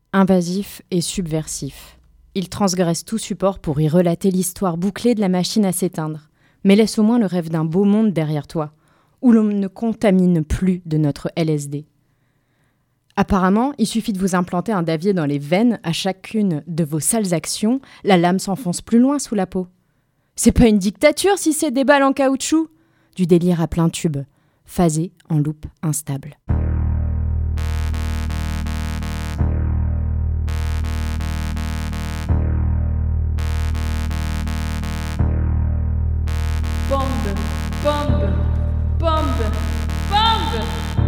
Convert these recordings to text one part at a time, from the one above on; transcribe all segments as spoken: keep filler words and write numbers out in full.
invasif et subversif. Il transgresse tout support pour y relater l'histoire bouclée de la machine à s'éteindre, mais laisse au moins le rêve d'un beau monde derrière toi, où l'on ne contamine plus de notre L S D. Apparemment, il suffit de vous implanter un davier dans les veines à chacune de vos sales actions, la lame s'enfonce plus loin sous la peau. C'est pas une dictature si c'est des balles en caoutchouc. Du délire à plein tube, phasé en loupe instable. Bombe, bombe, bombe, bombe.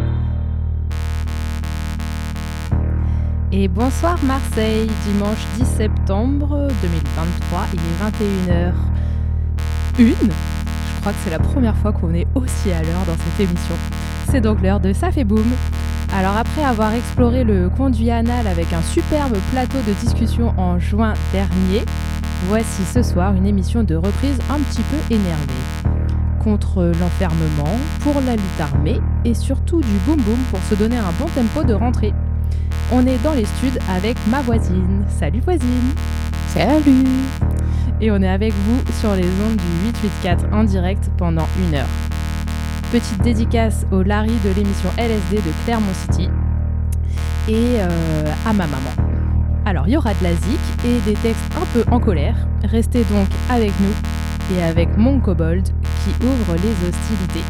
Et bonsoir Marseille, dimanche dix septembre deux mille vingt-trois, il est vingt et une heures une. Je crois que c'est la première fois qu'on est aussi à l'heure dans cette émission. C'est donc l'heure de Ça fait boum. Alors après avoir exploré le conduit anal avec un superbe plateau de discussion en juin dernier, voici ce soir une émission de reprise un petit peu énervée. Contre l'enfermement, pour la lutte armée et surtout du boum boum pour se donner un bon tempo de rentrée. On est dans les studs avec ma voisine. Salut voisine. Salut. Et on est avec vous sur les ondes du huit cent quatre-vingt-quatorze en direct pendant une heure. Petite dédicace au Larry de l'émission L S D de Clermont City et euh, à ma maman. Alors il y aura de la zik et des textes un peu en colère. Restez donc avec nous et avec mon kobold qui ouvre les hostilités.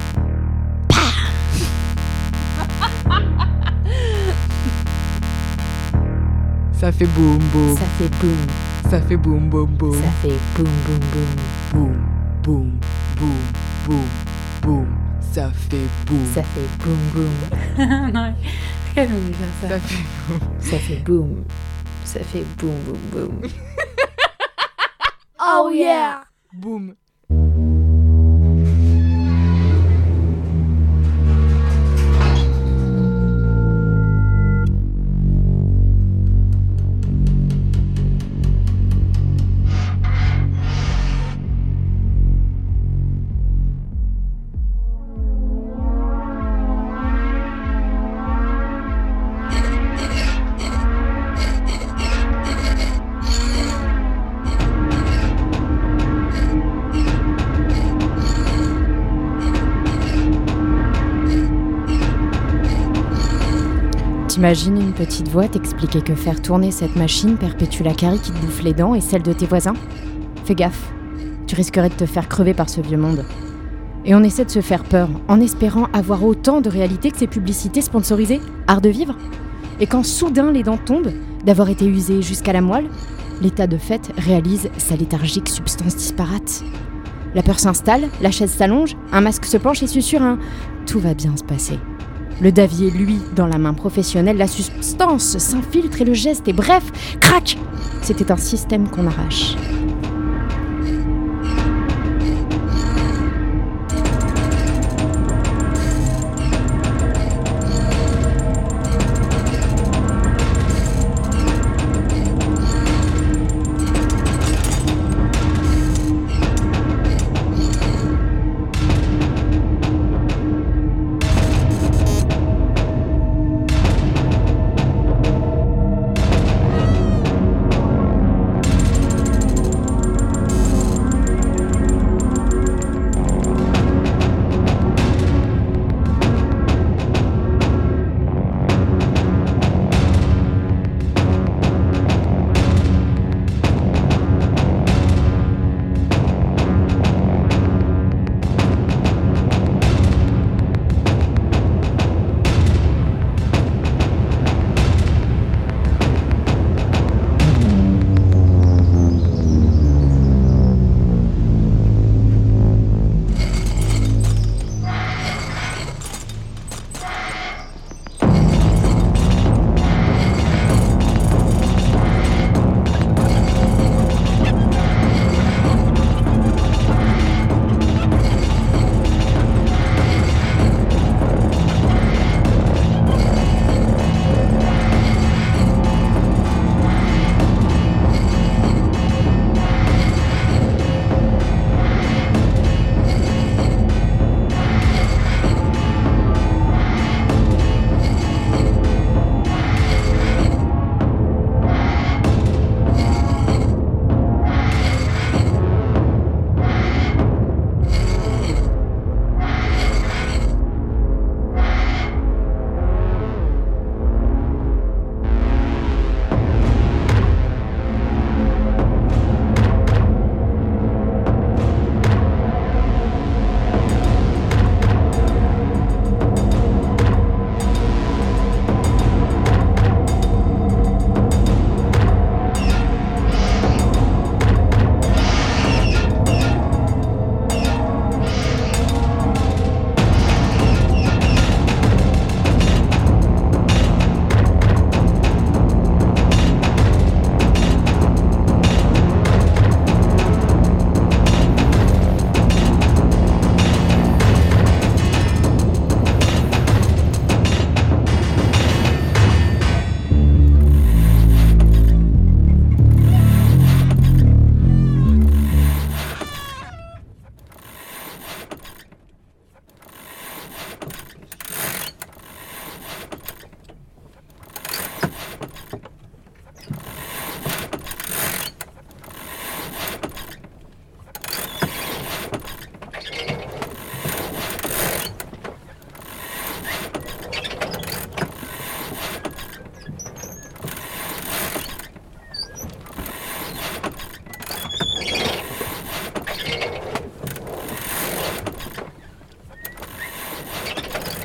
Ça fait boum boum. Ça fait boum. Ça fait boum boum boum. Ça fait boum boum boum. Boum boum boum boum boum. Ça fait boum. Ça fait boum boum. Non, quel on dit ça. Ça fait boum. Ça fait boum. Ça fait boum boum boum. Oh yeah. Boum. T'imagines une petite voix t'expliquer que faire tourner cette machine perpétue la carie qui te bouffe les dents et celle de tes voisins ? Fais gaffe, tu risquerais de te faire crever par ce vieux monde. Et on essaie de se faire peur, en espérant avoir autant de réalité que ces publicités sponsorisées, art de vivre. Et quand soudain les dents tombent, d'avoir été usées jusqu'à la moelle, l'état de fait réalise sa léthargique substance disparate. La peur s'installe, la chaise s'allonge, un masque se penche et susurre un « tout va bien se passer ». Le davier, lui, dans la main professionnelle, la substance s'infiltre et le geste est bref, crac ! C'était un système qu'on arrache.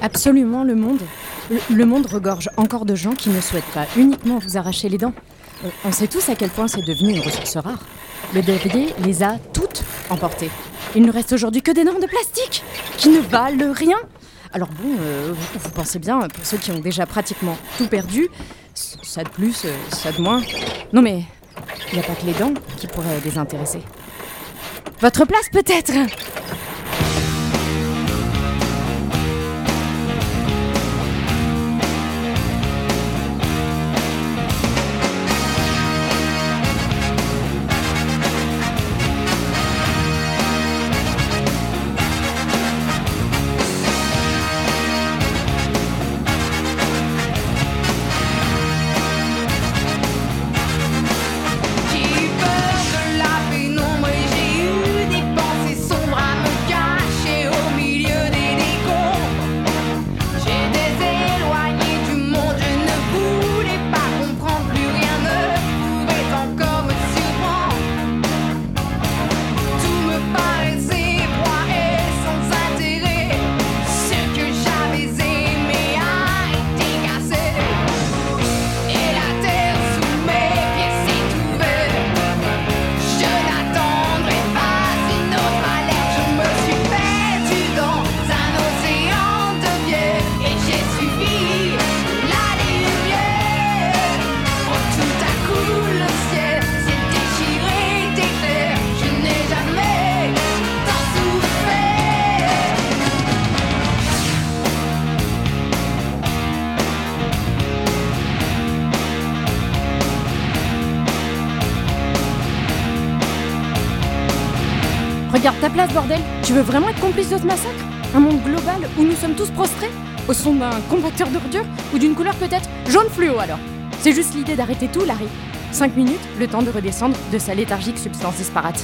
Absolument, le monde. Le, le monde regorge encore de gens qui ne souhaitent pas uniquement vous arracher les dents. On, on sait tous à quel point c'est devenu une ressource rare. Le D V D les a toutes emportées. Il ne reste aujourd'hui que des dents de plastique qui ne valent rien. Alors bon, euh, vous, vous pensez bien, pour ceux qui ont déjà pratiquement tout perdu, ça de plus, ça de moins. Non mais, il n'y a pas que les dents qui pourraient les intéresser. Votre place peut-être ? Regarde ta place, bordel. Tu veux vraiment être complice de ce massacre ? Un monde global où nous sommes tous prostrés ? Au son d'un compacteur d'ordures ? Ou d'une couleur peut-être jaune fluo alors ? C'est juste l'idée d'arrêter tout, Larry. Cinq minutes, le temps de redescendre de sa léthargique substance disparate.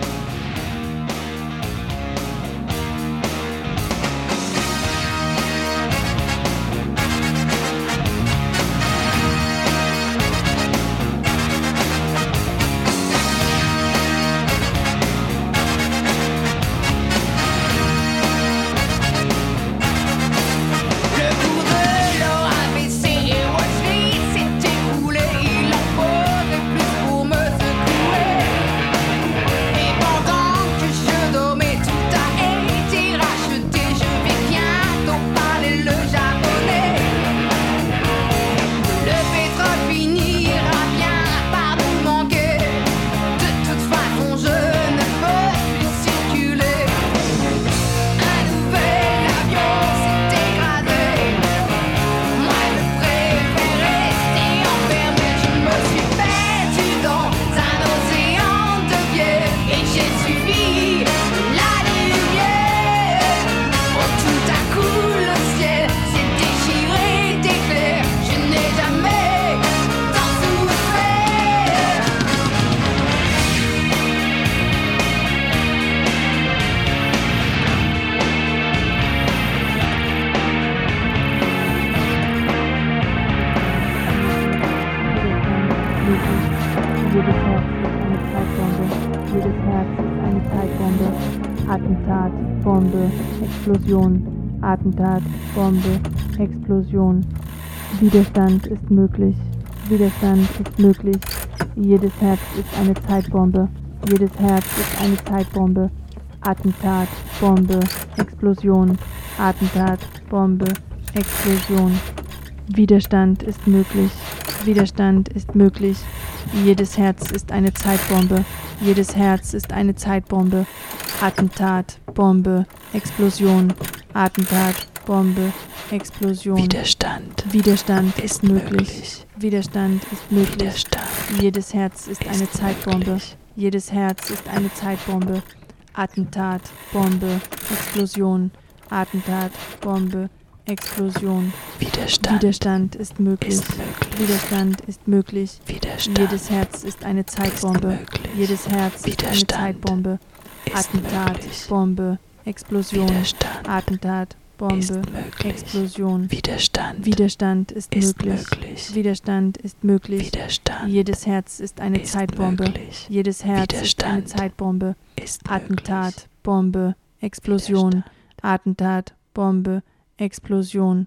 Attentat, Bombe, Explosion, Attentat, Bombe, Explosion. Widerstand ist möglich. Widerstand ist möglich. Jedes Herz ist eine Zeitbombe. Jedes Herz ist eine Zeitbombe. Attentat, Bombe, Explosion. Attentat, Bombe, Explosion. Widerstand ist möglich. Widerstand ist möglich. Jedes Herz ist eine Zeitbombe. Jedes Herz ist eine Zeitbombe. Attentat, Bombe, Explosion. Attentat, Bombe, Explosion. Widerstand. Widerstand ist, ist möglich. möglich. Widerstand ist möglich. Widerstand. Jedes Herz ist, ist eine Zeitbombe. möglich. Jedes Herz ist eine Zeitbombe. Attentat, Bombe, Explosion. Attentat, Bombe, Explosion. Widerstand. Widerstand ist möglich. Ist möglich. Widerstand ist möglich. Widerstand. Jedes Herz ist eine Zeitbombe. Ist möglich. Jedes Herz ist eine Widerstand. Zeitbombe. Ist Attentat, möglich. Bombe, Explosion. Widerstand. Attentat, Ist Bombe, möglich. Explosion. Widerstand. Widerstand ist, Ist möglich. möglich. Widerstand ist möglich. Widerstand. Jedes Herz ist eine ist Zeitbombe. möglich. Jedes Herz ist eine Widerstand. Zeitbombe. Ist Attentat, möglich. Bombe, Explosion. Widerstand. Attentat, Bombe, Explosion.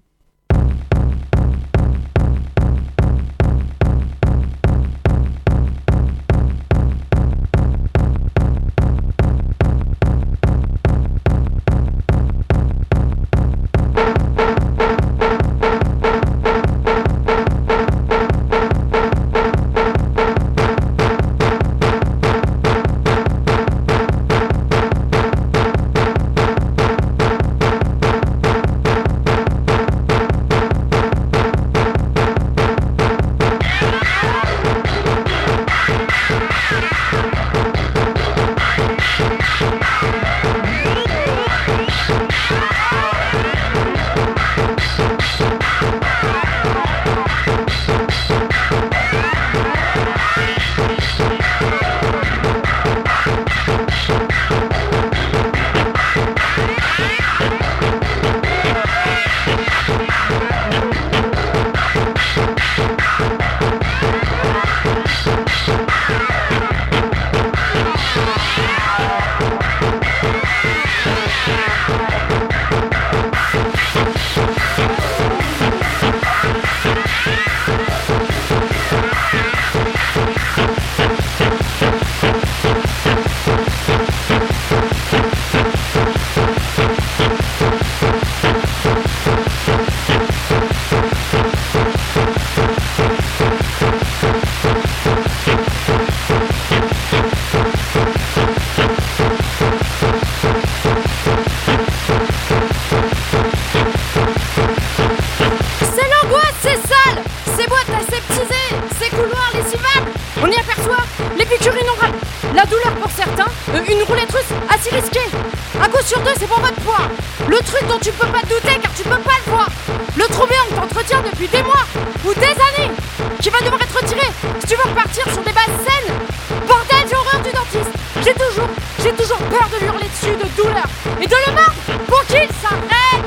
Une roulette russe assez risquée. Un coup sur deux, c'est pour votre poids. Le truc dont tu peux pas te douter car tu peux pas le voir. Le trou béant que t'entretiens depuis des mois ou des années, qui va devoir être retiré si tu veux repartir sur des bases saines. Bordel, j'ai horreur du dentiste. J'ai toujours, j'ai toujours peur de lui hurler dessus de douleur et de le mordre pour qu'il s'arrête.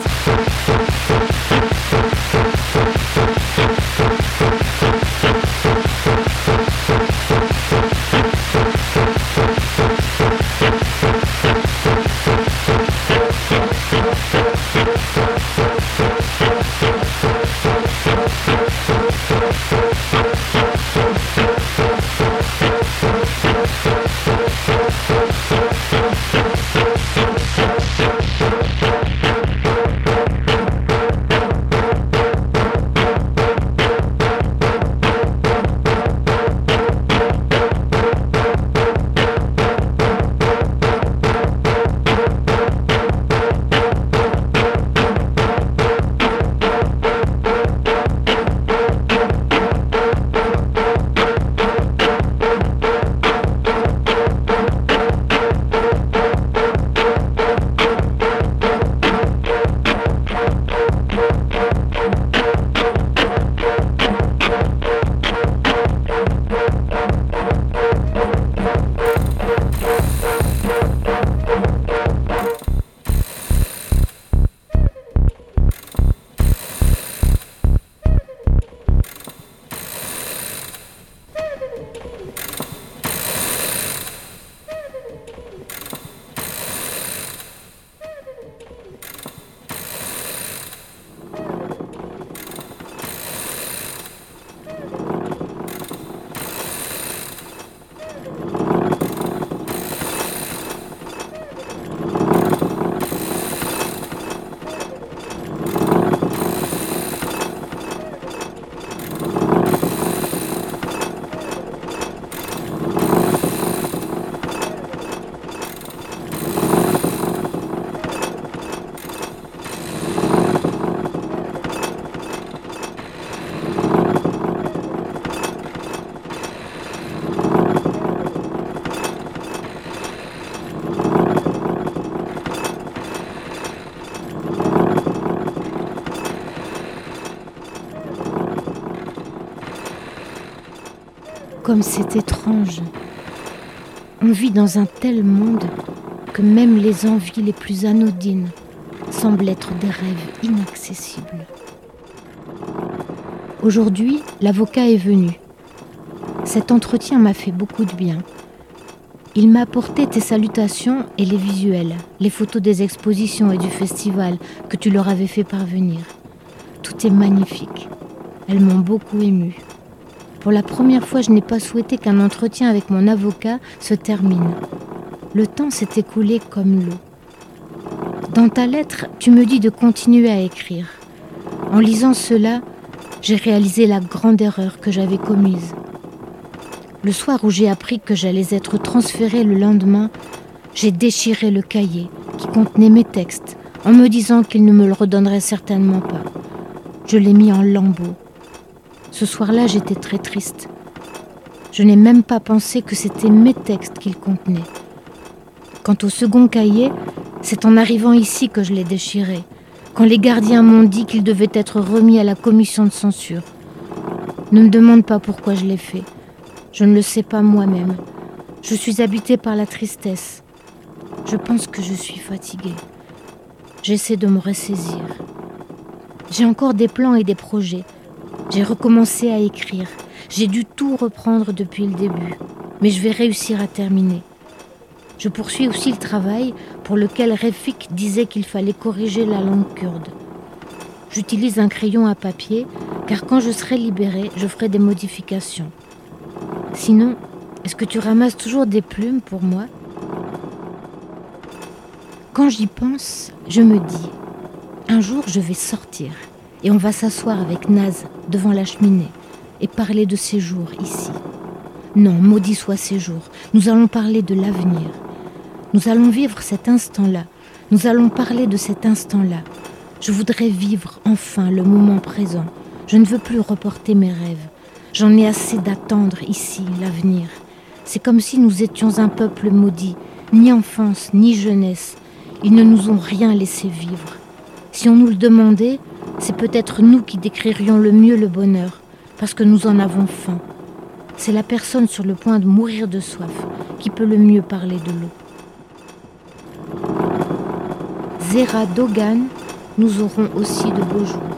Comme c'est étrange. On vit dans un tel monde que même les envies les plus anodines semblent être des rêves inaccessibles. Aujourd'hui, l'avocat est venu. Cet entretien m'a fait beaucoup de bien. Il m'a apporté tes salutations et les visuels, les photos des expositions et du festival que tu leur avais fait parvenir. Tout est magnifique. Elles m'ont beaucoup émue. Pour la première fois, je n'ai pas souhaité qu'un entretien avec mon avocat se termine. Le temps s'est écoulé comme l'eau. Dans ta lettre, tu me dis de continuer à écrire. En lisant cela, j'ai réalisé la grande erreur que j'avais commise. Le soir où j'ai appris que j'allais être transférée le lendemain, j'ai déchiré le cahier qui contenait mes textes en me disant qu'il ne me le redonnerait certainement pas. Je l'ai mis en lambeaux. Ce soir-là, j'étais très triste. Je n'ai même pas pensé que c'était mes textes qu'il contenait. Quant au second cahier, c'est en arrivant ici que je l'ai déchiré, quand les gardiens m'ont dit qu'il devait être remis à la commission de censure. Ne me demande pas pourquoi je l'ai fait. Je ne le sais pas moi-même. Je suis habitée par la tristesse. Je pense que je suis fatiguée. J'essaie de me ressaisir. J'ai encore des plans et des projets. J'ai recommencé à écrire. J'ai dû tout reprendre depuis le début. Mais je vais réussir à terminer. Je poursuis aussi le travail pour lequel Refik disait qu'il fallait corriger la langue kurde. J'utilise un crayon à papier, car quand je serai libérée, je ferai des modifications. Sinon, est-ce que tu ramasses toujours des plumes pour moi ? Quand j'y pense, je me dis, un jour je vais sortir et on va s'asseoir avec Naz devant la cheminée et parler de ces jours ici. Non, maudit soit ces jours, nous allons parler de l'avenir. Nous allons vivre cet instant-là, nous allons parler de cet instant-là. Je voudrais vivre enfin le moment présent, je ne veux plus reporter mes rêves. J'en ai assez d'attendre ici l'avenir. C'est comme si nous étions un peuple maudit, ni enfance, ni jeunesse. Ils ne nous ont rien laissé vivre. Si on nous le demandait, c'est peut-être nous qui décririons le mieux le bonheur, parce que nous en avons faim. C'est la personne sur le point de mourir de soif qui peut le mieux parler de l'eau. Zera Dogan, nous aurons aussi de beaux jours.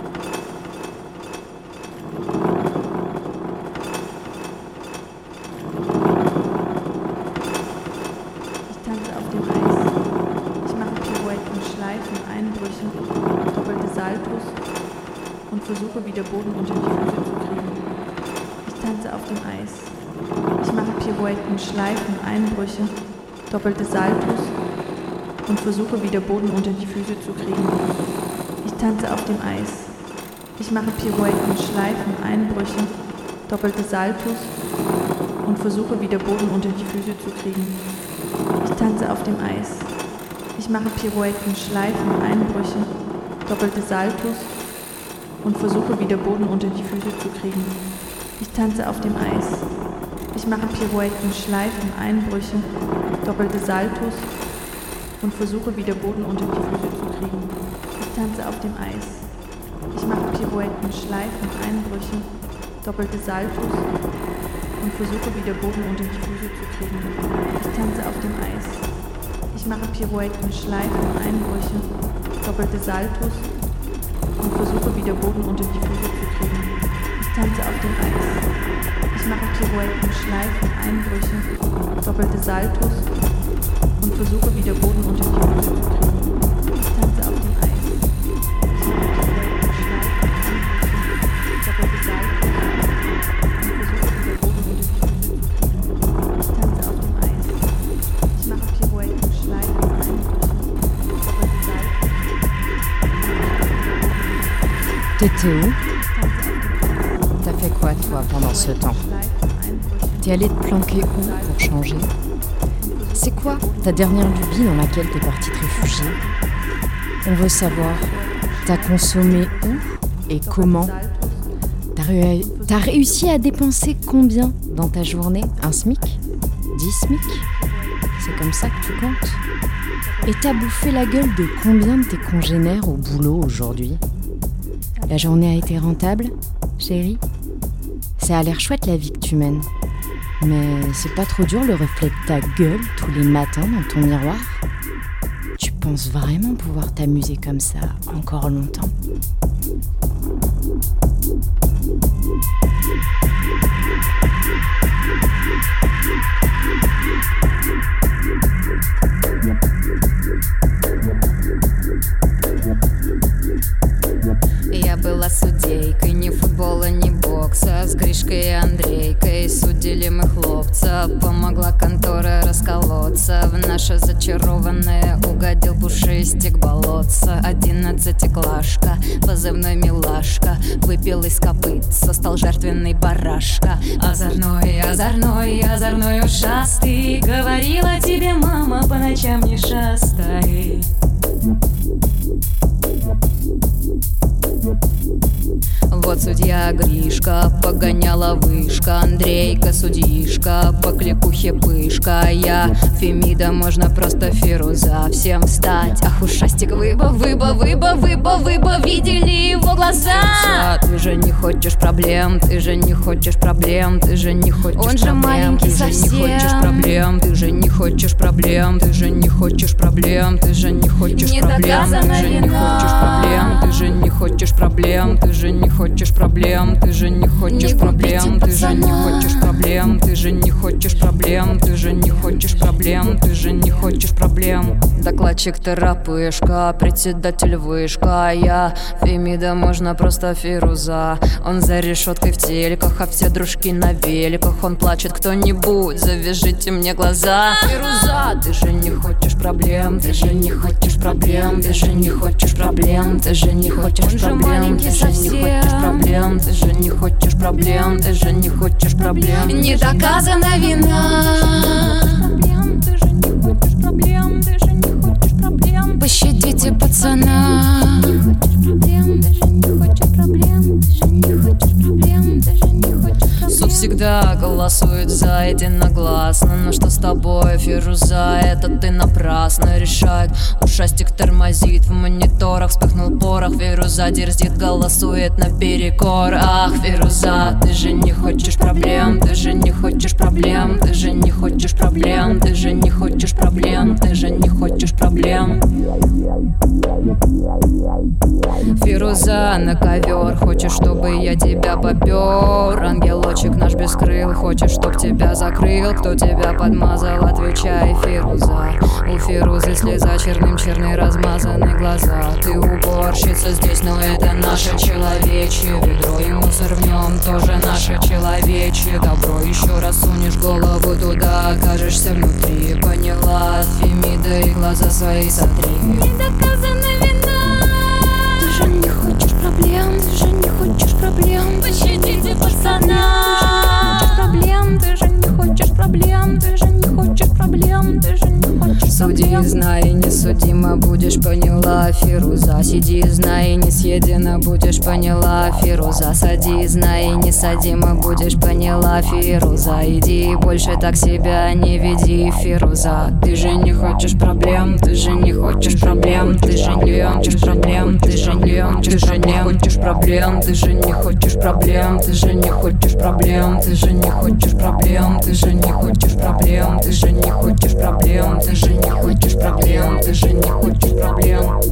Versuche wieder Boden unter die Füße zu kriegen. Ich tanze auf dem Eis. Ich mache Pirouetten, Schleifen, Einbrüche, doppelte Saltos und versuche wieder Boden unter die Füße zu kriegen. Ich tanze auf dem Eis. Ich mache Pirouetten, Schleifen, Einbrüche, doppelte Saltos und versuche wieder Boden unter die Füße zu kriegen. Ich tanze auf dem Eis. Ich mache Pirouetten, Schleifen, Einbrüche, doppelte Saltos und versuche wieder Boden unter die Füße zu kriegen. Ich tanze auf dem Eis. Ich mache Pirouetten, Schleifen, Einbrüche, doppelte Saltos und versuche wieder Boden unter die Füße zu kriegen. Ich tanze auf dem Eis. Ich mache Pirouetten, Schleifen, Einbrüche, doppelte Saltos und versuche wieder Boden unter die Füße zu kriegen. Ich tanze auf dem Eis. Ich mache Pirouetten, Schleifen, Einbrüche, doppelte Saltos und versuche wieder Boden unter die Füße zu kriegen. Ich tanze auf dem Eis. Ich mache Pirouetten, Schleifen, Einbrüche, doppelte Saltos und versuche wieder Boden unter die Füße zu kriegen. Ich tanze auf dem Eis. Ich mache Pirouetten, Schleifen, Einbrüche, doppelte Saltos und versuche wieder Boden unter die Füße zu kriegen. Ich tanze auf dem Eis. Ich mache Pirouetten, Schleifen, Einbrüche, doppelte Saltos. T'étais où ? T'as fait quoi toi pendant ce temps ? T'es allé te planquer où pour changer ? C'est quoi ta dernière lubie dans laquelle t'es parti te réfugier ? On veut savoir, t'as consommé où et comment ? T'as, ré- t'as réussi à dépenser combien dans ta journée ? Un SMIC ? Dix SMIC ? C'est comme ça que tu comptes ? Et t'as bouffé la gueule de combien de tes congénères au boulot aujourd'hui ? La journée a été rentable, chérie ? Ça a l'air chouette la vie que tu mènes. Mais c'est pas trop dur le reflet de ta gueule tous les matins dans ton miroir ? Tu penses vraiment pouvoir t'amuser comme ça encore longtemps ? и Андрейка, и судили мы хлопца. Помогла контора расколоться. В наше зачарованное угодил пушистик болотца. Одиннадцатиклашка, позывной милашка, выпил из копытца, стал жертвенный барашка. Озорной, озорной, озорной ушастый, говорила тебе мама, по ночам не шастай. Вот судья Гришка, погоняла вышка, Андрейка судишка, по кликухе пышка. Я Фемида, можно просто Фируза. Всем встать, ах ушастик, выба, выба, выба, выба, выба, видели его глаза. Ты же не хочешь проблем, ты же не хочешь проблем, ты же не хочешь проблем. Он же маленький совсем. Ты же не хочешь проблем, ты же не хочешь проблем, ты же не хочешь проблем, ты же не хочешь проблем, ты же не хочешь проблем, ты же не хочешь проблем, ты же не хочешь проблем, ты же не хочешь проблем, ты же не хочешь проблем, ты же не хочешь проблем, ты же не хочешь проблем, ты же не хочешь проблем. Докладчик терапышка, председатель вышка, я Фемида, можно просто Фируза. Он за решеткой в телеках, а все дружки на великах. Он плачет, кто-нибудь, завяжите мне глаза. Фируза, ты же не хочешь проблем, ты же не хочешь проблем, ты же не хочешь проблем, ты же не хочешь проблем, ты же не хочешь проблем, ты же не хочешь проблем, ты же не хочешь проблем. Не доказана вина. Ты же не хочешь проблем, ты же не хочешь проблем. Пощадите пацана. Ты же не хочешь проблем, ты же не хочешь проблем, ты же не хочешь проблем. Суд всегда голосует за единогласно. Но что с тобой, Фируза, это ты напрасно решает. Ушастик тормозит, в мониторах вспыхнул порох. Фируза дерзит, голосует наперекор. Ах, Фируза, ты же не хочешь проблем, ты же не хочешь проблем, ты же не хочешь проблем, ты же не хочешь проблем, ты же не хочешь проблем. Фируза на ковер, хочешь, чтобы я тебя попер. Ангелочек наш без крыл, хочешь, чтоб тебя закрыл. Кто тебя подмазал, отвечай, Фируза. У Фирузы слеза, черным черные размазаны глаза. Ты уборщица здесь, но это наше человечье ведро, и мусор в нем тоже наше человечье добро. Еще раз сунешь голову туда, окажешься внутри. Поняла, Фемида, и глаза свои сотри. Не доказана вина. Ты же не хочешь проблем, ты же не хочешь проблем. Пощадите пацана. Ты же не хочешь проблем, ты же не хочешь проблем, ты же не хочешь проблем. Суди, знай, несудима будешь, поняла, Фируза. Сиди, знай, не съедена будешь, поняла, Фируза. Сади, знай, несадима будешь, поняла, Фируза. Иди, больше так себя не веди, Фируза. Ты же не хочешь проблем, ты же не хочешь проблем, ты же не хочешь проблем, ты же не хочешь, ты же не хочешь проблем, ты же не хочешь проблем, ты же не хочешь проблем, ты же не хочешь проблем, ты же не хочешь проблем, ты же не хочешь проблем, ты же не хочешь проблем, ты же не хочешь проблем.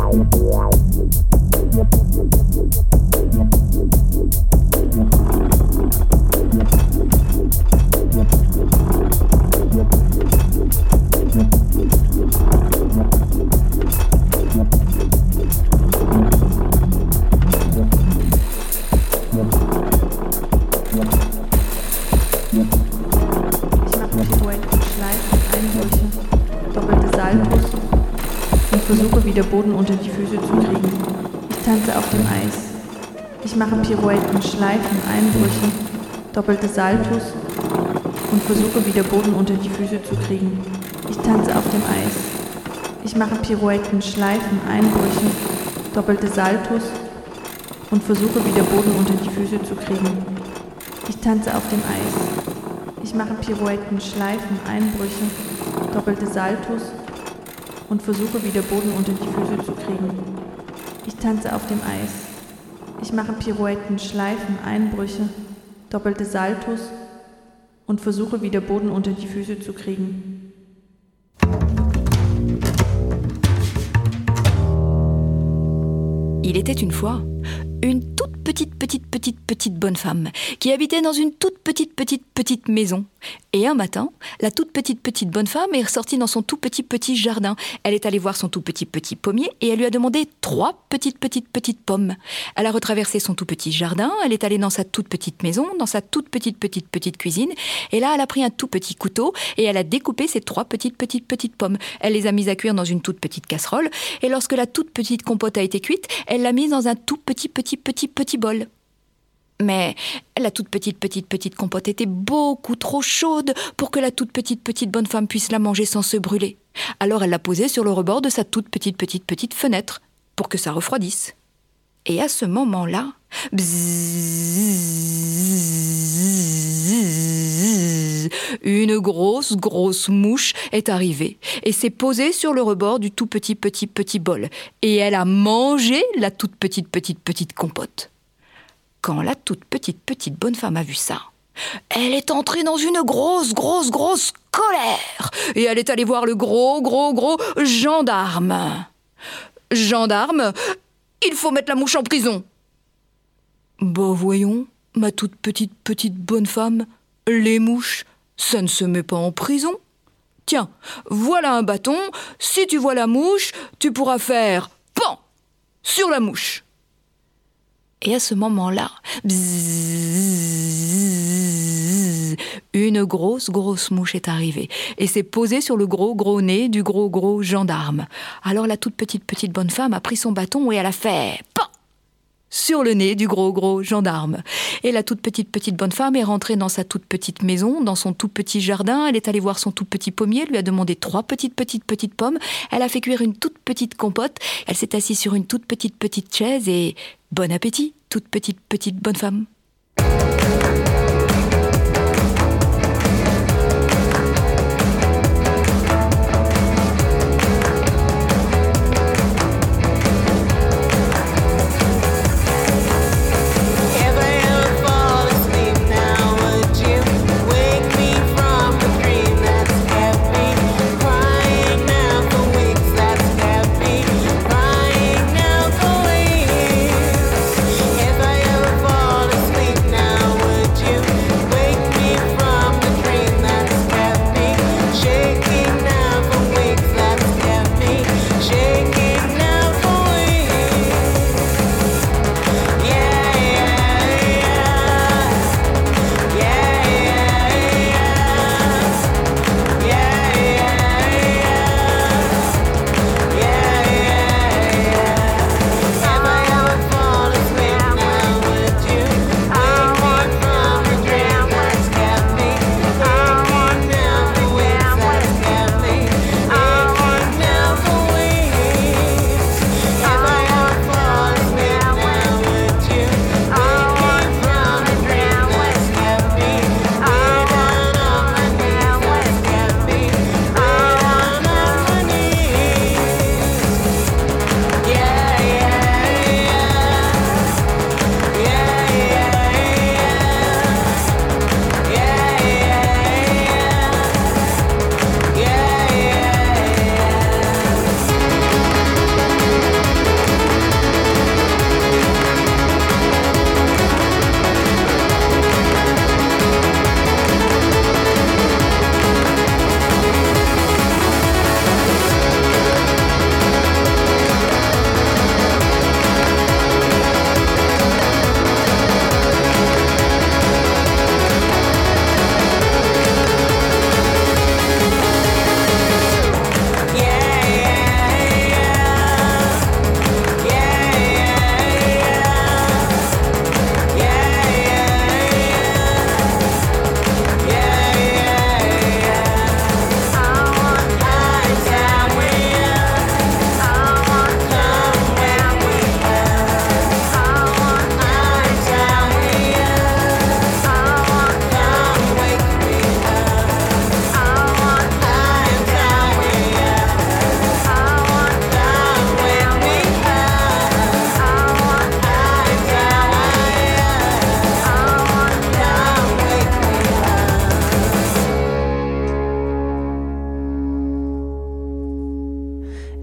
Versuche wieder Boden unter die Füße zu kriegen. Ich tanze auf dem Eis. Ich mache Pirouetten, Schleifen, Einbrüche, doppelte Saltos und versuche wieder Boden unter die Füße zu kriegen. Ich tanze auf dem Eis. Ich mache Pirouetten, Schleifen, Einbrüche, doppelte Saltos und versuche wieder Boden unter die Füße zu kriegen. Ich tanze auf dem Eis. Ich mache Pirouetten, Schleifen, Einbrüche, doppelte Saltos und versuche wieder Boden unter die Füße zu kriegen. Ich tanze auf dem Eis. Ich mache Pirouetten, Schleifen, Einbrüche, doppelte Saltos und versuche wieder Boden unter die Füße zu kriegen. Il était une fois une toute petite petite, petite, petite bonne femme qui habitait dans une toute petite, petite, petite maison. Et un matin, la toute petite, petite bonne femme est ressortie dans son tout petit, petit jardin. Elle est allée voir son tout petit, petit pommier et elle lui a demandé trois petites, petites, petites pommes. Elle a retraversé son tout petit jardin, elle est allée dans sa toute petite maison, dans sa toute petite, petite, petite cuisine. Et là, elle a pris un tout petit couteau et elle a découpé ces trois petites, petites, petites pommes. Elle les a mises à cuire dans une toute petite casserole. Et lorsque la toute petite compote a été cuite, elle l'a mise dans un tout petit, petit, petit, petit bol. Mais la toute petite, petite, petite compote était beaucoup trop chaude pour que la toute petite, petite bonne femme puisse la manger sans se brûler. Alors elle l'a posée sur le rebord de sa toute petite, petite, petite fenêtre pour que ça refroidisse. Et à ce moment-là, bzzz, une grosse, grosse mouche est arrivée et s'est posée sur le rebord du tout petit, petit, petit bol. Et elle a mangé la toute petite, petite, petite compote. Quand la toute petite, petite bonne femme a vu ça, elle est entrée dans une grosse, grosse, grosse colère. Et elle est allée voir le gros, gros, gros gendarme. Gendarme, il faut mettre la mouche en prison. Bah voyons, ma toute petite, petite bonne femme, les mouches, ça ne se met pas en prison. Tiens, voilà un bâton, si tu vois la mouche, tu pourras faire pan sur la mouche. Et à ce moment-là, bzzz, une grosse, grosse mouche est arrivée et s'est posée sur le gros, gros nez du gros, gros gendarme. Alors la toute petite, petite bonne femme a pris son bâton et elle a fait pan sur le nez du gros, gros gendarme. Et la toute petite, petite bonne femme est rentrée dans sa toute petite maison, dans son tout petit jardin. Elle est allée voir son tout petit pommier, lui a demandé trois petites, petites, petites pommes. Elle a fait cuire une toute petite compote. Elle s'est assise sur une toute petite, petite chaise et... Bon appétit, toute petite, petite bonne femme.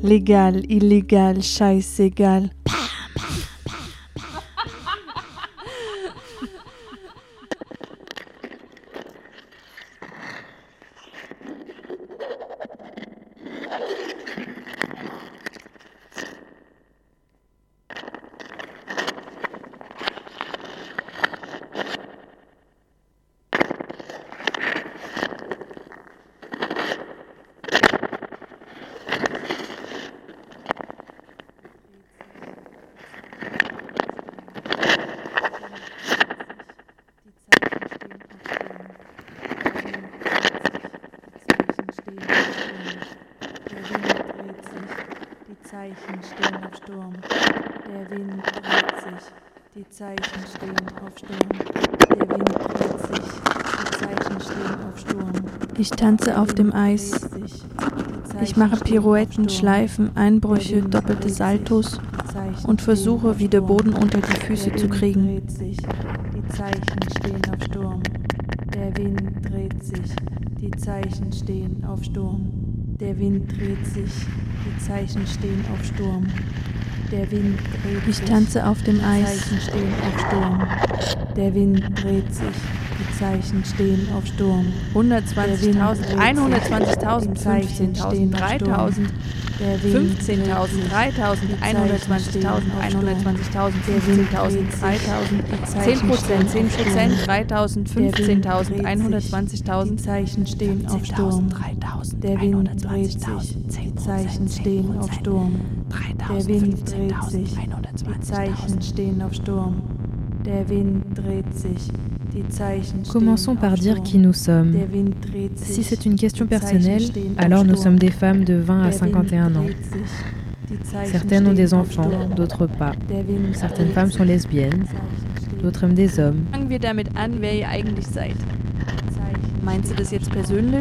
Légal, illégal, scheißegal. Zeichen stehen auf Sturm. Der Wind dreht sich. Die Zeichen stehen auf Sturm. Der Wind dreht sich. Die Zeichen stehen auf Sturm. Ich tanze auf dem Eis. Ich mache Pirouetten, Schleifen, Einbrüche, doppelte Saltos und versuche, wieder Boden unter die Füße zu kriegen. Die Zeichen stehen auf Sturm. Der Wind dreht sich. Die Zeichen stehen auf Sturm. Der Wind dreht sich. Die Zeichen stehen auf Sturm. Der Wind dreht sich. Ich tanze auf dem Eis. Die Zeichen stehen auf Sturm. Der Wind dreht sich. Die Zeichen stehen auf Sturm. hundertzwanzigtausend, hundertzwanzigtausend, fünfzehntausend, dreitausend, fünfzehntausend, dreitausend, hundertzwanzigtausend, hundertzwanzigtausend, fünfzehntausend, dreitausend, zehn Prozent, zehn Prozent, dreitausend, fünfzehntausend, hundertzwanzigtausend, Zeichen stehen auf Sturm. Der Wind dreht sich. Die Zeichen stehen auf Sturm. Der Wind dreht sich. Die Zeichen stehen auf Sturm. Der Wind dreht sich. Commençons par dire qui nous sommes. Si c'est une question personnelle, alors nous sommes des femmes de vingt à cinquante et un ans. Certaines ont des enfants, d'autres pas. Certaines femmes sont lesbiennes, d'autres aiment des hommes. Fangen wir damit an, wer ihr eigentlich seid. Meinst du das jetzt persönlich?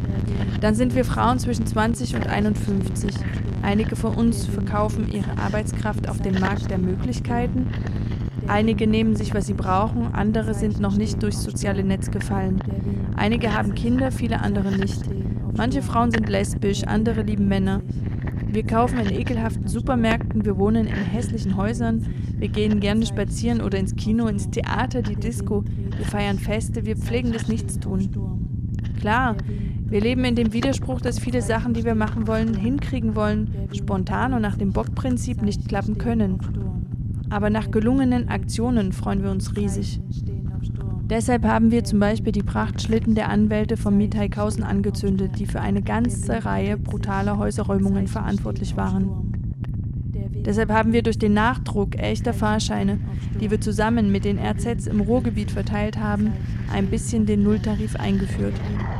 Dann sind wir Frauen zwischen zwanzig und einundfünfzig. Einige von uns verkaufen ihre Arbeitskraft auf dem Markt der Möglichkeiten. Einige nehmen sich, was sie brauchen, andere sind noch nicht durchs soziale Netz gefallen. Einige haben Kinder, viele andere nicht. Manche Frauen sind lesbisch, andere lieben Männer. Wir kaufen in ekelhaften Supermärkten, wir wohnen in hässlichen Häusern, wir gehen gerne spazieren oder ins Kino, ins Theater, die Disco, wir feiern Feste, wir pflegen das Nichtstun. Klar, wir leben in dem Widerspruch, dass viele Sachen, die wir machen wollen, hinkriegen wollen, spontan und nach dem Bock-Prinzip nicht klappen können. Aber nach gelungenen Aktionen freuen wir uns riesig. Deshalb haben wir zum Beispiel die Prachtschlitten der Anwälte von Mietheikausen angezündet, die für eine ganze Reihe brutaler Häuserräumungen verantwortlich waren. Deshalb haben wir durch den Nachdruck echter Fahrscheine, die wir zusammen mit den R Zs im Ruhrgebiet verteilt haben, ein bisschen den Nulltarif eingeführt.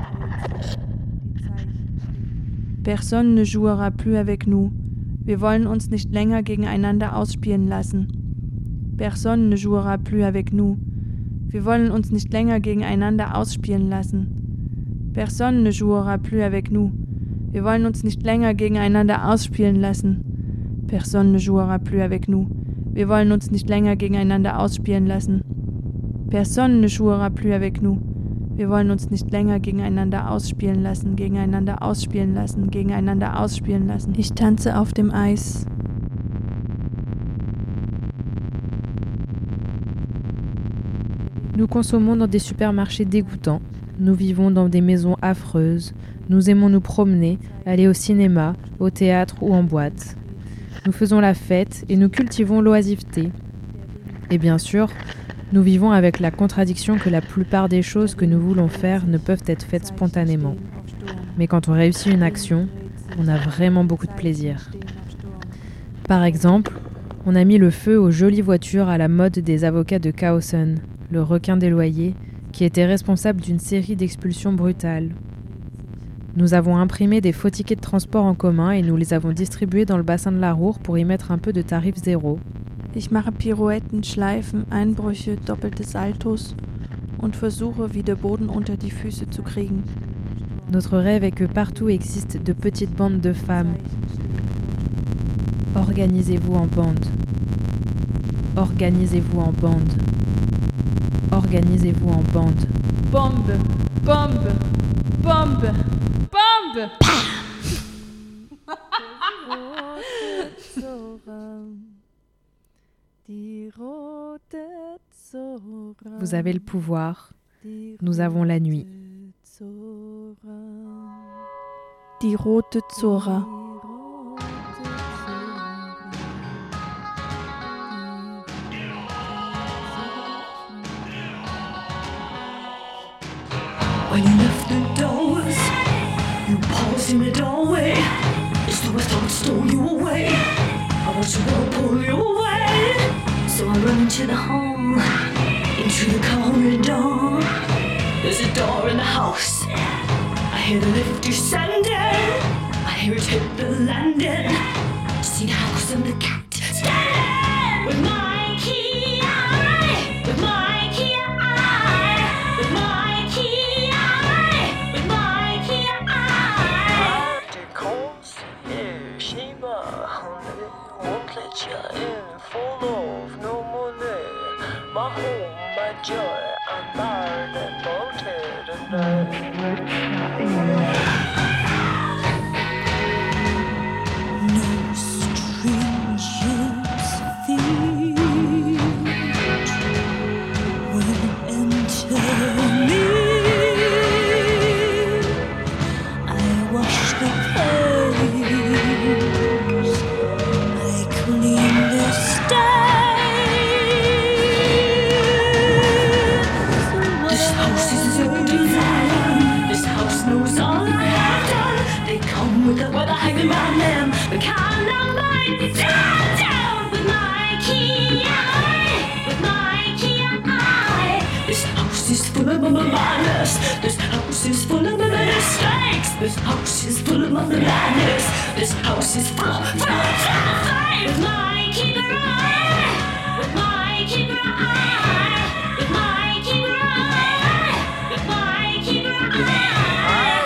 Personne ne jouera plus avec nous. Wir wollen uns nicht länger gegeneinander ausspielen lassen. Personne ne jouera plus avec nous. Wir wollen uns nicht länger gegeneinander ausspielen lassen. Personne ne jouera plus avec nous. Wir wollen uns nicht länger gegeneinander ausspielen lassen. Personne ne jouera plus avec nous. Wir wollen uns nicht länger gegeneinander ausspielen lassen. Personne ne jouera plus avec nous. Wir wollen uns nicht länger gegeneinander ausspielen lassen, gegeneinander ausspielen lassen, gegeneinander ausspielen lassen. Ich tanze auf dem Eis. Nous consommons dans des supermarchés dégoûtants. Nous vivons dans des maisons affreuses. Nous aimons nous promener, aller au cinéma, au théâtre ou en boîte. Nous faisons la fête et nous cultivons l'oisiveté. Et bien sûr, nous vivons avec la contradiction que la plupart des choses que nous voulons faire ne peuvent être faites spontanément. Mais quand on réussit une action, on a vraiment beaucoup de plaisir. Par exemple, on a mis le feu aux jolies voitures à la mode des avocats de Chaosen, le requin des loyers, qui était responsable d'une série d'expulsions brutales. Nous avons imprimé des faux tickets de transport en commun et nous les avons distribués dans le bassin de la Ruhr pour y mettre un peu de tarif zéro. Ich mache Pirouetten, Schleifen, Einbrüche, doppelte Saltos und versuche, wieder Boden unter die Füße zu kriegen. Notre rêve est que partout existent de petites bandes de femmes. Organisez-vous en bande. Organisez-vous en bande. Organisez-vous en bande. Bombe, Bombe, Bombe, Bombe! Vous avez le pouvoir, nous avons la nuit. Die rote Zora. When you left the doors, you paused in the doorway. So I thought stole you away. I watched the world pull you away. So I run into the hall, into the corridor. There's a door in the house. I hear the lift descending. I hear it hit the landing. See the house and the cat. Stand with my key eye, with my key eye, with my key eye, with my key eye. Won't let you in, full of no money. My home, my joy, I'm married and bolted and no strangers feet will enter me. I wash the plates, I clean the stains. This house is so design. This house knows all I have done. They come with a weather hanging around them. The kind of light down, down with my key eye, with my key eye. This house is full of madness. This house is full of mistakes. This house is full of madness. This house is full of fire. With my keeper eye, with my keeper eye, with my keeper eye, with my keeper eye.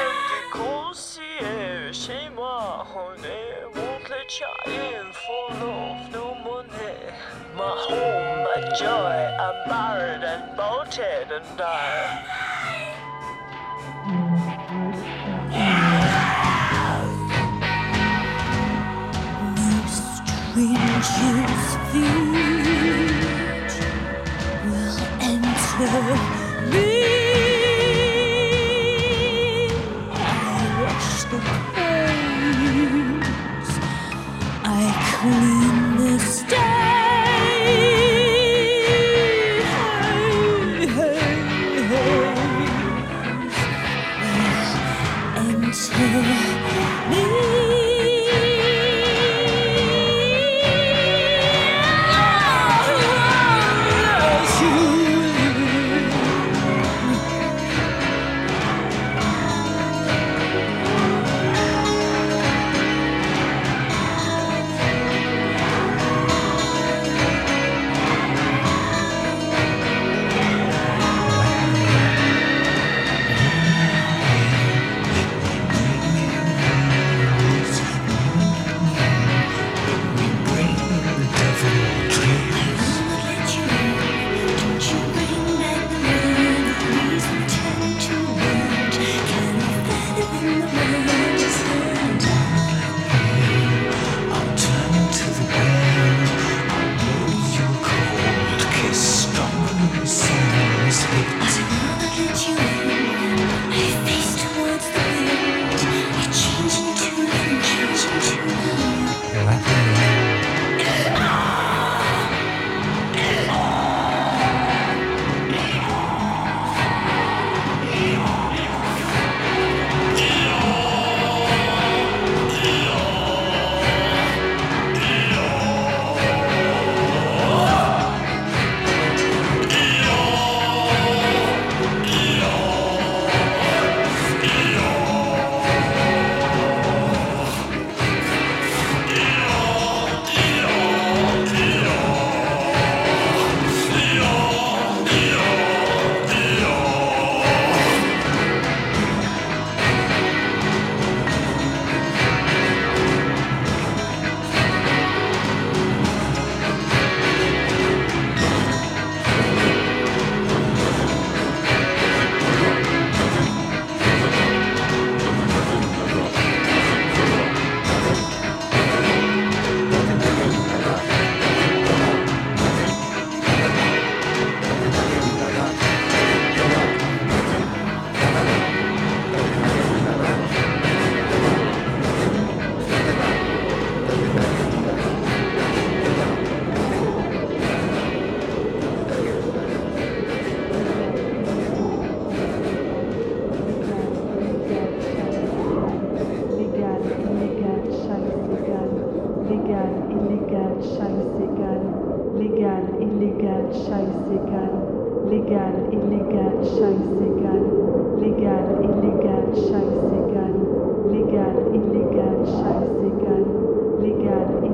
Chez moi, honey, won't let you in for love, no money. My home, my joy, I'm married and bolted and died. No strangers feet will enter me. I wash the plates, I clean the stains. Hey, hey, hey. Enter me. Legal, illegal, scheißegal. Legal, illegal, scheißegal. Legal, illegal, scheißegal. Legal,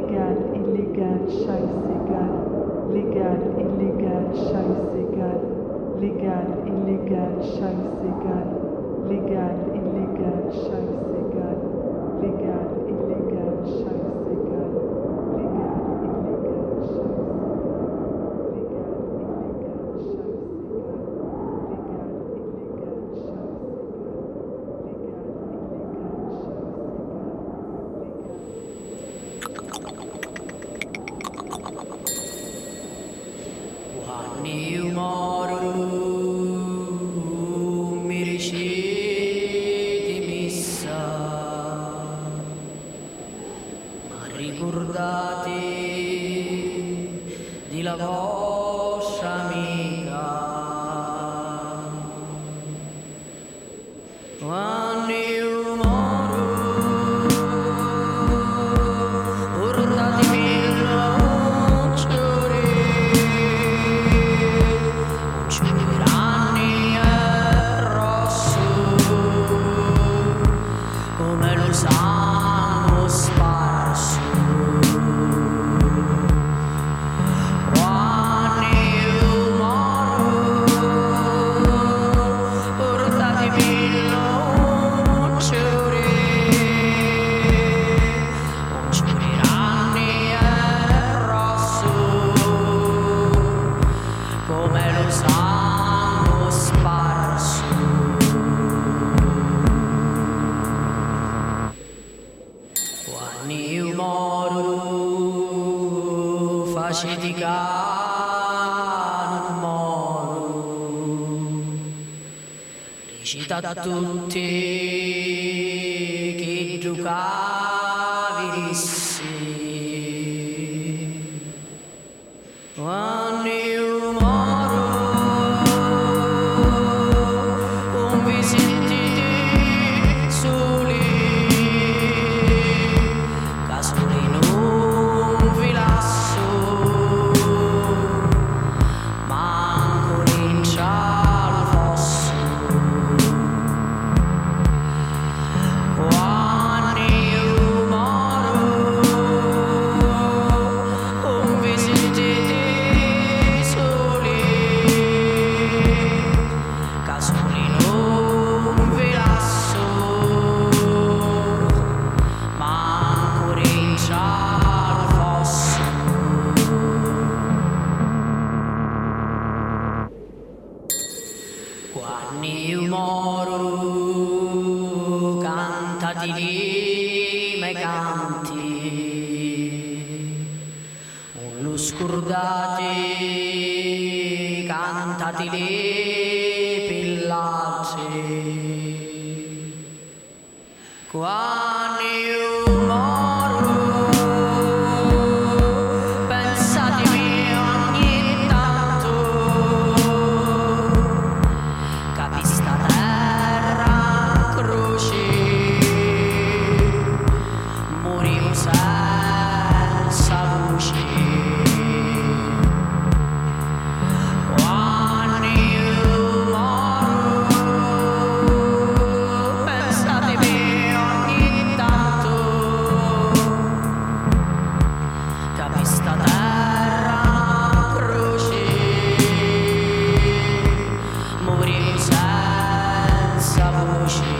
Legal, illégal, scheißegal. Legal, illégal, scheißegal. Legal, illégal, scheißegal. Legal, illégal, scheißegal. Legal, illégal, scheißegal. Legal, illégal, Quando io moro mi reciti messa, ma ricordate di la vostra amica. Quando io moro portatemi recita a tutti che giocavi rissi. Quando io moro non vi sentite soli, casoli non vi lasso, ma ancora in cielo fosso. Quando io moro non vi sentite soli, casoli non vi lasso, ma ancora in cielo fosso. Quando io moro cantati lì mai canti, non lo scordate, cantati lì pillate. Quando io moro pensatemi ogni tanto, capi sta terra croce, morivo senza luce. Quando io moro pensatemi ogni tanto, capi sta terra croce, morivo senza voce.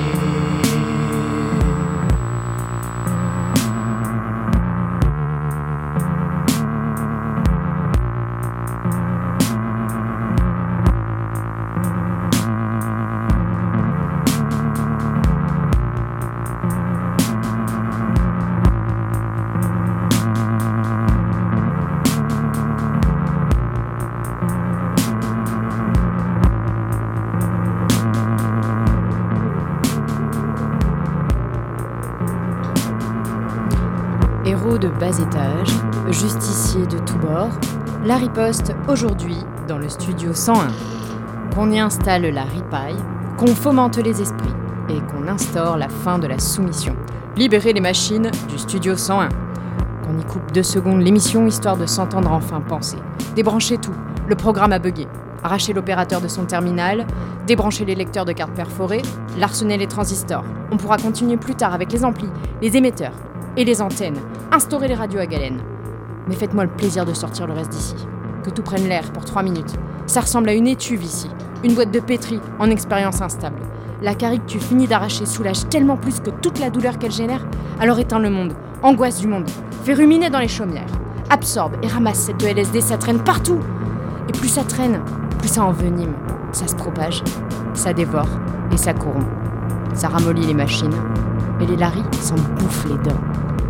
Héros de bas étage, justiciers de tous bords, la riposte aujourd'hui dans le studio cent un. Qu'on y installe la ripaille, qu'on fomente les esprits et qu'on instaure la fin de la soumission. Libérer les machines du studio cent un. Qu'on y coupe deux secondes l'émission histoire de s'entendre enfin penser. Débrancher tout, le programme a bugué. Arracher l'opérateur de son terminal, débrancher les lecteurs de cartes perforées, larcener les transistors. On pourra continuer plus tard avec les amplis, les émetteurs et les antennes, instaurer les radios à galène. Mais faites-moi le plaisir de sortir le reste d'ici. Que tout prenne l'air pour trois minutes. Ça ressemble à une étuve ici, une boîte de pétri en expérience instable. La carie que tu finis d'arracher soulage tellement plus que toute la douleur qu'elle génère, alors éteins le monde, angoisse du monde, fais ruminer dans les chaumières, absorbe et ramasse cette de L S D, ça traîne partout. Et plus ça traîne, plus ça envenime, ça se propage, ça dévore et ça corrompt. Ça ramollit les machines et les laris s'en bouffent les dents.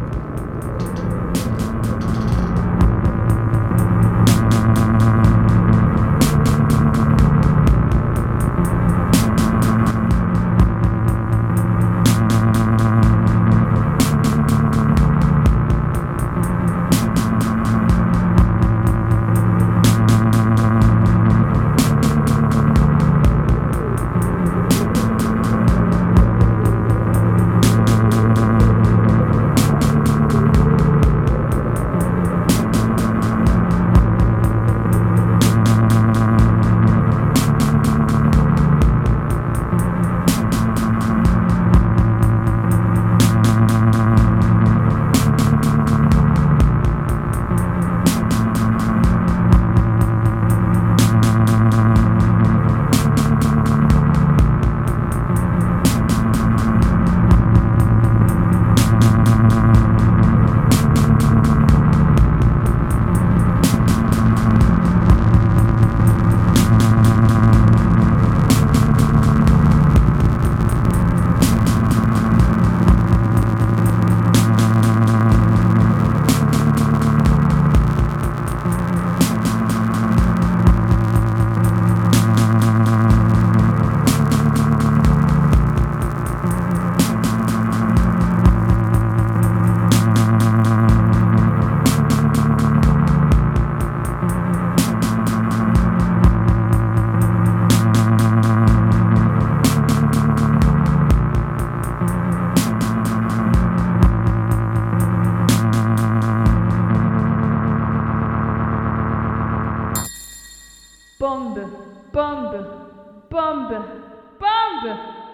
Bombe, bombe, bombe, bombe.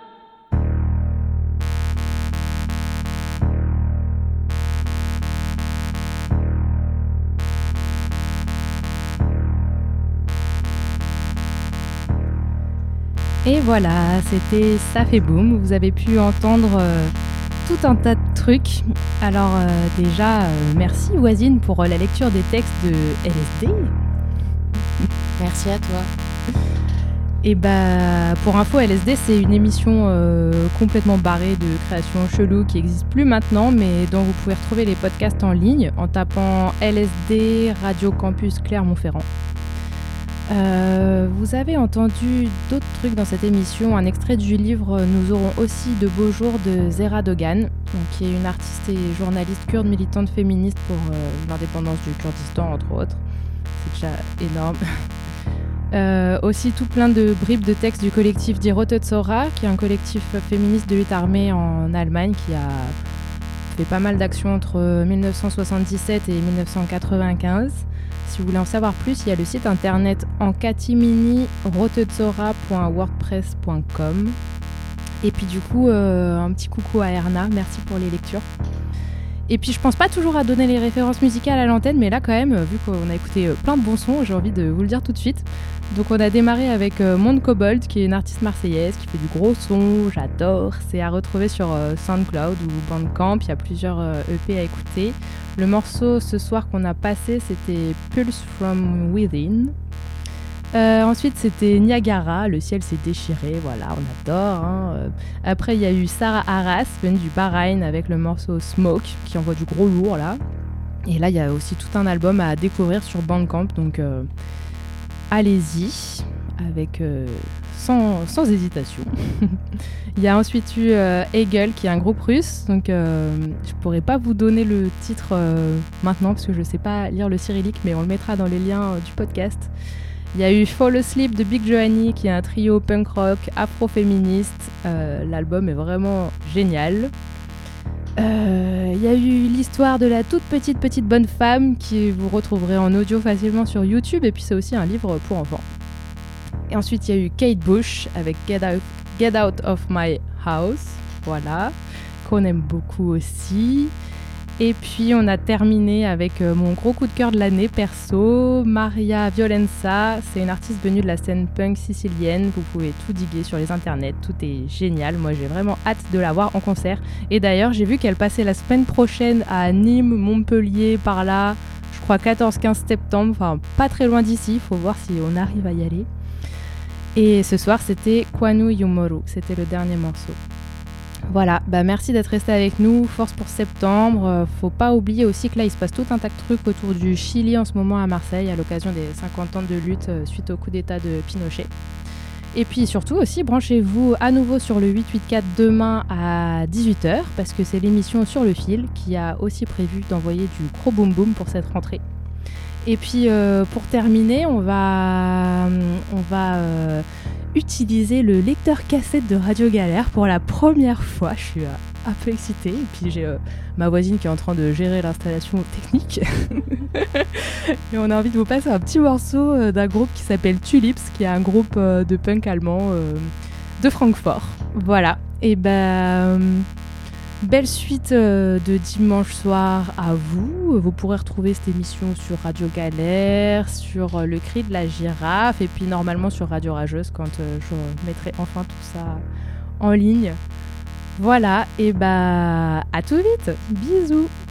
Et voilà, c'était Ça fait boum. Vous avez pu entendre euh, tout un tas de trucs. Alors euh, déjà, euh, merci Voisine pour euh, la lecture des textes de L S D. Merci à toi. Et bah, pour info, L S D, c'est une émission euh, complètement barrée de création chelou qui n'existe plus maintenant, mais dont vous pouvez retrouver les podcasts en ligne en tapant L S D Radio Campus Clermont-Ferrand. Euh, vous avez entendu d'autres trucs dans cette émission, un extrait du livre Nous aurons aussi de beaux jours de Zehra Dogan, donc, qui est une artiste et journaliste kurde militante féministe pour euh, l'indépendance du Kurdistan, entre autres. C'est déjà énorme. Euh, aussi tout plein de bribes de textes du collectif Die Rote Zora, qui est un collectif féministe de lutte armée en Allemagne qui a fait pas mal d'actions entre dix-neuf cent soixante-dix-sept et dix-neuf cent quatre-vingt-quinze. Si vous voulez en savoir plus, il y a le site internet en catimini rotezora point wordpress point com. Et puis du coup, euh, un petit coucou à Erna, merci pour les lectures. Et puis je pense pas toujours à donner les références musicales à l'antenne, mais là quand même, vu qu'on a écouté plein de bons sons, j'ai envie de vous le dire tout de suite. Donc on a démarré avec euh, Monde Kobold, qui est une artiste marseillaise, qui fait du gros son, j'adore. C'est à retrouver sur euh, SoundCloud ou Bandcamp, il y a plusieurs euh, E P à écouter. Le morceau ce soir qu'on a passé, c'était Pulse From Within. Euh, ensuite c'était Niagara, Le ciel s'est déchiré, voilà, on adore. Hein. Après il y a eu Sarah Arras, venue du Bahreïn, avec le morceau Smoke, qui envoie du gros lourd là. Et là il y a aussi tout un album à découvrir sur Bandcamp, donc euh, allez-y, avec, euh, sans, sans hésitation. Il y a ensuite eu euh, Hegel, qui est un groupe russe, donc euh, je pourrais pas vous donner le titre euh, maintenant, parce que je sais pas lire le cyrillique, mais on le mettra dans les liens euh, du podcast. Il y a eu Fall Asleep de Big Johanny, qui est un trio punk rock afro-féministe. Euh, l'album est vraiment génial. Euh, il y a eu l'histoire de la toute petite petite bonne femme, qui vous retrouverez en audio facilement sur YouTube, et puis c'est aussi un livre pour enfants. Et ensuite il y a eu Kate Bush avec Get Out, Get Out of My House, voilà, qu'on aime beaucoup aussi. Et puis on a terminé avec euh, mon gros coup de cœur de l'année perso, Maria Violenza. C'est une artiste venue de la scène punk sicilienne. Vous pouvez tout diguer sur les internets, tout est génial. Moi j'ai vraiment hâte de la voir en concert. Et d'ailleurs j'ai vu qu'elle passait la semaine prochaine à Nîmes, Montpellier, par là, je crois quatorze quinze septembre, enfin pas très loin d'ici, il faut voir si on arrive à y aller. Et ce soir c'était Kwanu Yumoru, c'était le dernier morceau. Voilà, bah merci d'être resté avec nous, force pour septembre. Euh, faut pas oublier aussi que là il se passe tout un tas de trucs autour du Chili en ce moment à Marseille à l'occasion des cinquante ans de lutte euh, suite au coup d'état de Pinochet. Et puis surtout aussi, branchez-vous à nouveau sur le huit huit quatre demain à dix-huit heures parce que c'est l'émission Sur le fil qui a aussi prévu d'envoyer du gros boom boom pour cette rentrée. Et puis euh, pour terminer, on va, on va euh, utiliser le lecteur cassette de Radio Galère pour la première fois. Je suis euh, un peu excitée. Et puis j'ai euh, ma voisine qui est en train de gérer l'installation technique. Et on a envie de vous passer un petit morceau euh, d'un groupe qui s'appelle Tulips, qui est un groupe euh, de punk allemand euh, de Francfort. Voilà. Et ben... Belle suite euh, de dimanche soir à vous. Vous pourrez retrouver cette émission sur Radio Galère, sur euh, Le Cri de la Girafe et puis normalement sur Radio Rageuse quand euh, je mettrai enfin tout ça en ligne. Voilà, et bah à tout vite. Bisous.